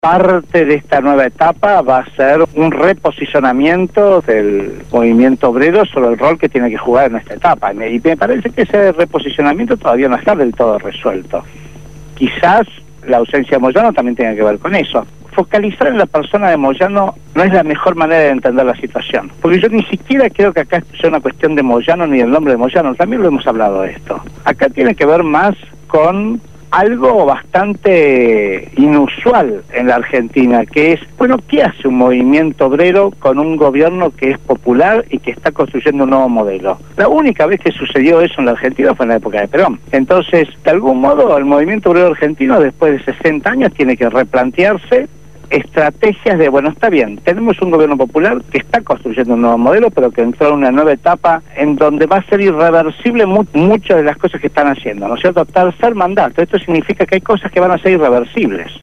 Parte de esta nueva etapa va a ser un reposicionamiento del movimiento obrero sobre el rol que tiene que jugar en esta etapa. Y me parece que ese reposicionamiento todavía no está del todo resuelto. Quizás la ausencia de Moyano también tenga que ver con eso. Focalizar en la persona de Moyano no es la mejor manera de entender la situación. Porque yo ni siquiera creo que acá sea una cuestión de Moyano ni el nombre de Moyano. También lo hemos hablado de esto. Acá tiene que ver más con algo bastante inusual en la Argentina, que es, bueno, ¿qué hace un movimiento obrero con un gobierno que es popular y que está construyendo un nuevo modelo? La única vez que sucedió eso en la Argentina fue en la época de Perón. Entonces, de algún modo, el movimiento obrero argentino, después de 60 años, tiene que replantearse estrategias de, bueno, está bien, tenemos un gobierno popular que está construyendo un nuevo modelo, pero que entró en una nueva etapa en donde va a ser irreversible muchas de las cosas que están haciendo, ¿no es cierto? Tercer mandato, esto significa que hay cosas que van a ser irreversibles.